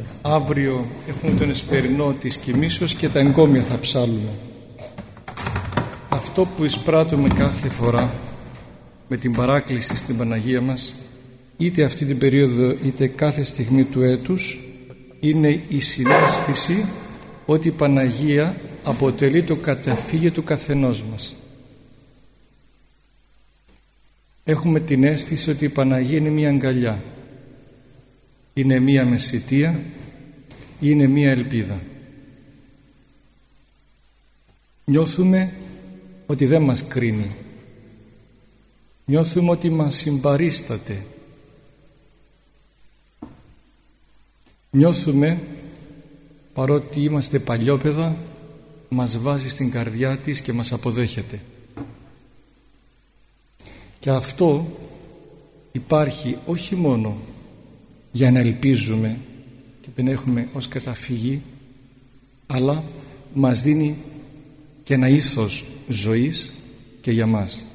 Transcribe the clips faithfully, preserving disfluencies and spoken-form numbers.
Αύριο έχουμε τον εσπερινό της κοιμήσεως και τα εγκόμια θα ψάλουμε. Αυτό που εισπράττουμε κάθε φορά με την παράκληση στην Παναγία μας, είτε αυτή την περίοδο είτε κάθε στιγμή του έτους, είναι η συναίσθηση ότι η Παναγία αποτελεί το καταφύγιο του καθενός μας. Έχουμε την αίσθηση ότι η Παναγία είναι μια αγκαλιά, είναι μια μεσιτεία, είναι μια ελπίδα. Νιώθουμε ότι δεν μας κρίνει, νιώθουμε ότι μας συμπαρίσταται, νιώθουμε παρότι είμαστε παλιόπαιδα μας βάζει στην καρδιά της και μας αποδέχεται. Και αυτό υπάρχει όχι μόνο για να ελπίζουμε και δεν έχουμε ως καταφύγη, αλλά μας δίνει και ένα ήθος ζωής και για μας.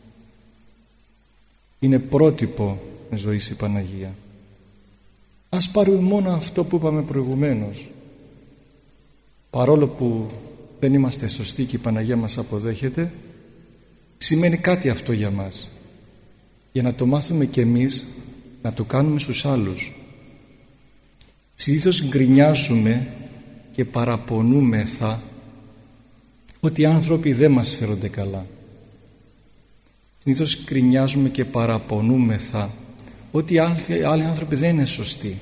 Είναι πρότυπο ζωής η Παναγία. Ας πάρουμε μόνο αυτό που είπαμε προηγουμένως. Παρόλο που δεν είμαστε σωστοί και η Παναγία μας αποδέχεται, σημαίνει κάτι αυτό για μας, για να το μάθουμε κι εμείς να το κάνουμε στους άλλους. Συνήθως γκρινιάζουμε και παραπονούμεθα ότι οι άνθρωποι δεν μας φέρονται καλά. Συνήθως γκρινιάζουμε και παραπονούμεθα ότι οι άλλοι άνθρωποι δεν είναι σωστοί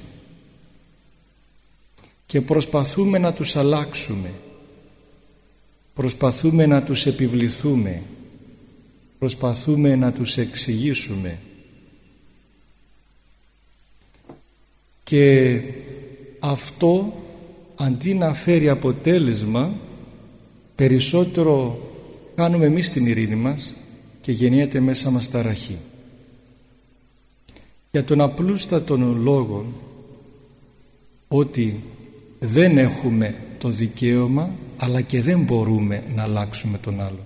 και προσπαθούμε να τους αλλάξουμε, προσπαθούμε να τους επιβληθούμε, προσπαθούμε να τους εξηγήσουμε. Και αυτό αντί να φέρει αποτέλεσμα, περισσότερο κάνουμε εμείς την ειρήνη μας και γεννιέται μέσα μας ταραχή. Για τον απλούστατον λόγο ότι δεν έχουμε το δικαίωμα αλλά και δεν μπορούμε να αλλάξουμε τον άλλο.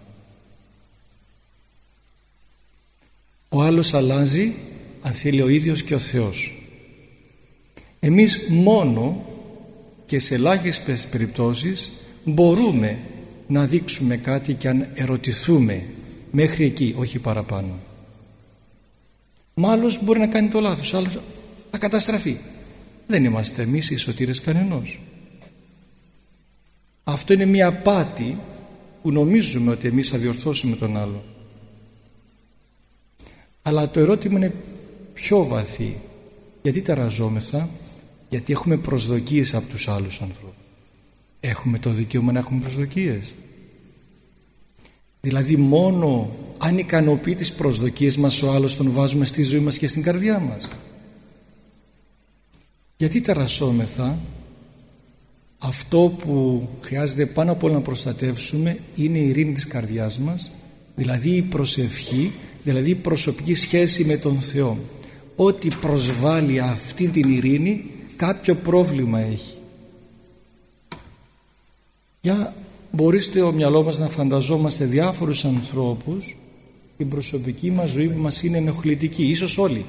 Ο άλλος αλλάζει αν θέλει ο ίδιος και ο Θεός. Εμείς μόνο και σε ελάχιστες περιπτώσεις μπορούμε να δείξουμε κάτι και αν ερωτηθούμε μέχρι εκεί, όχι παραπάνω. Μα άλλος μπορεί να κάνει το λάθος, άλλος να καταστραφεί. Δεν είμαστε εμείς οι σωτήρες κανενός. Αυτό είναι μια απάτη που νομίζουμε ότι εμείς θα διορθώσουμε τον άλλο. Αλλά το ερώτημα είναι πιο βαθύ. Γιατί ταραζόμεθα? Γιατί έχουμε προσδοκίες από τους άλλους ανθρώπους. Έχουμε το δικαίωμα να έχουμε προσδοκίες? Δηλαδή μόνο αν ικανοποιεί τις προσδοκίες μας ο άλλος τον βάζουμε στη ζωή μας και στην καρδιά μας. Γιατί ταρασσόμεθα? Αυτό που χρειάζεται πάνω απ' όλα να προστατεύσουμε είναι η ειρήνη της καρδιάς μας, δηλαδή η προσευχή, δηλαδή η προσωπική σχέση με τον Θεό. Ό,τι προσβάλλει αυτή την ειρήνη κάποιο πρόβλημα έχει. Για μπορείτε ο μυαλό μας να φανταζόμαστε διάφορους ανθρώπους, την προσωπική μας ζωή που μας είναι ενοχλητική, ίσως όλοι,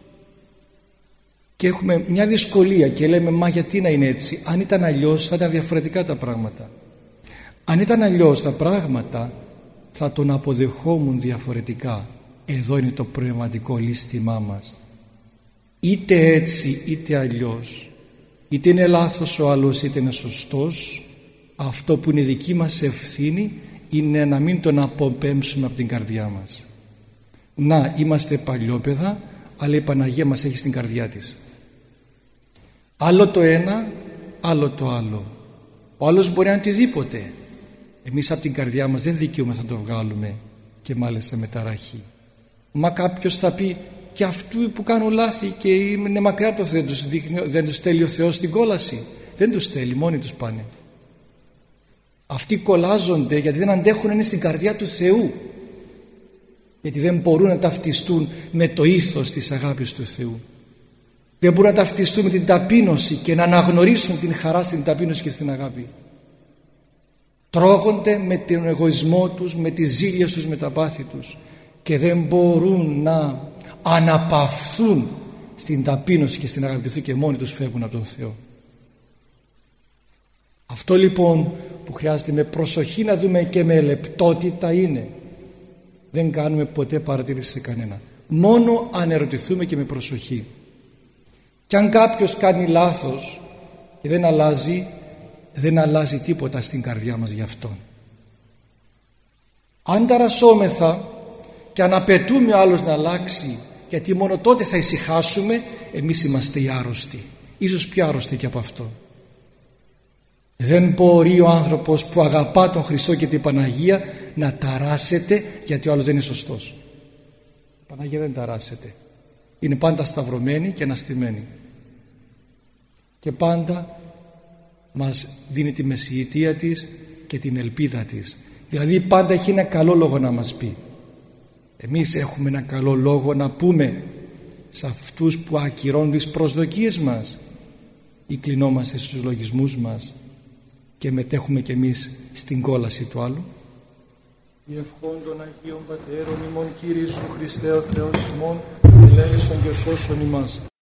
και έχουμε μια δυσκολία και λέμε μα γιατί να είναι έτσι? Αν ήταν αλλιώς θα ήταν διαφορετικά τα πράγματα. Αν ήταν αλλιώς τα πράγματα θα τον αποδεχόμουν διαφορετικά. Εδώ είναι το πνευματικό λύστημά μας. Είτε έτσι είτε αλλιώς, είτε είναι λάθος ο άλλος είτε είναι σωστός, αυτό που είναι δική μας ευθύνη είναι να μην τον αποπέμψουμε από την καρδιά μας. Να, είμαστε παλιόπαιδα, αλλά η Παναγία μας έχει στην καρδιά της. Άλλο το ένα, άλλο το άλλο. Ο άλλος μπορεί να είναι οτιδήποτε. Εμείς από την καρδιά μας δεν δικαιούμαι να το βγάλουμε και μάλιστα με ταραχή. Μα κάποιος θα πει και αυτού που κάνουν λάθη και είναι μακριά από το Θεό, δεν τους στέλνει ο Θεός στην κόλαση? Δεν τους στέλνει, μόνοι τους πάνε. Αυτοί κολλάζονται γιατί δεν αντέχουν να είναι στην καρδιά του Θεού, γιατί δεν μπορούν να ταυτιστούν με το ήθος της αγάπης του Θεού, δεν μπορούν να ταυτιστούν με την ταπείνωση και να αναγνωρίσουν την χαρά στην ταπείνωση και στην αγάπη. Τρώγονται με τον εγωισμό τους, με τις ζήλιες τους, με τα πάθη τους και δεν μπορούν να αναπαυθούν στην ταπείνωση και στην αγάπη του Θεού και μόνοι τους φεύγουν από τον Θεό. Αυτό λοιπόν που χρειάζεται με προσοχή να δούμε και με λεπτότητα είναι, δεν κάνουμε ποτέ παρατήρηση σε κανένα, μόνο αν ερωτηθούμε και με προσοχή. Και αν κάποιος κάνει λάθος και δεν αλλάζει, δεν αλλάζει τίποτα στην καρδιά μας γι' αυτό. Αν ταρασσόμεθα και αν απαιτούμε ο άλλος να αλλάξει, γιατί μόνο τότε θα ησυχάσουμε, εμείς είμαστε οι άρρωστοι, ίσως πιο άρρωστοι και από αυτό. Δεν μπορεί ο άνθρωπος που αγαπά τον Χριστό και την Παναγία να ταράσσεται γιατί ο άλλος δεν είναι σωστός. Η Παναγία δεν ταράσσεται, είναι πάντα σταυρωμένη και αναστημένη και πάντα μας δίνει τη μεσιητεία της και την ελπίδα της. Δηλαδή πάντα έχει ένα καλό λόγο να μας πει. Εμείς έχουμε ένα καλό λόγο να πούμε σε αυτούς που ακυρώνουν τις προσδοκίες μας ή κλεινόμαστε στους λογισμούς μας και μετέχουμε κι εμείς στην κόλαση του άλλου. Η ευχών των Αγίων Πατέρων ημών, Κύριε Ιησού Χριστέ ο Θεός ημών, ελέησον και σώσον ημάς.